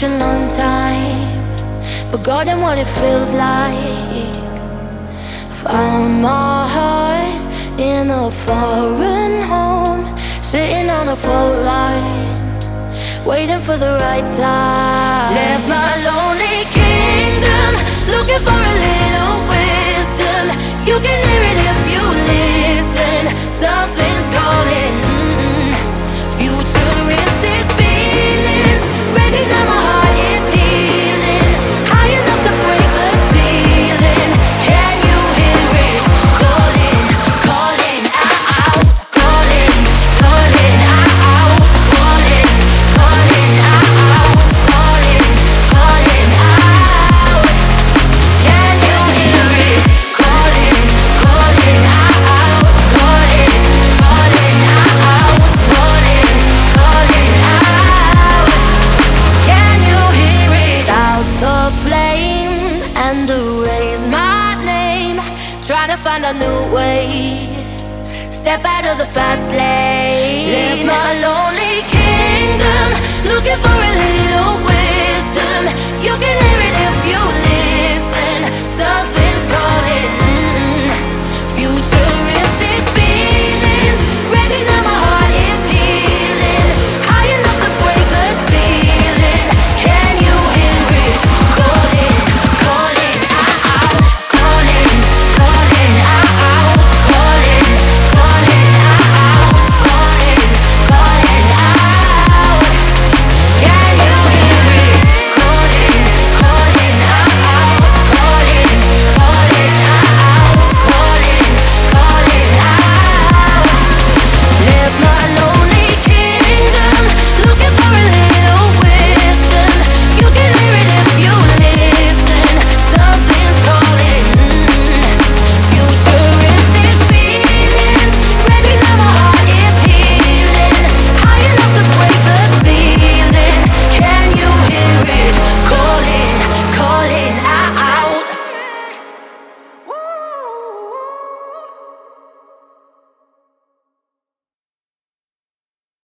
such a long time, forgotten what it feels like. Found my heart in a foreign home, sitting on a fault line, waiting for the right time. Left my lonely kingdom, looking for a little wisdom. You can hear it if you listen. Something's calling, futuristic feelings. Ready now, my heart is healing, high enough to break the ceiling. Can you hear it calling, calling out, calling, calling out, calling, calling out, calling, calling out. Can you hear it calling, calling out, calling, calling out, calling, calling out. Can you hear it? Douse the flame and erase my name, trying to find a new way. Step out of the fast lane. Left my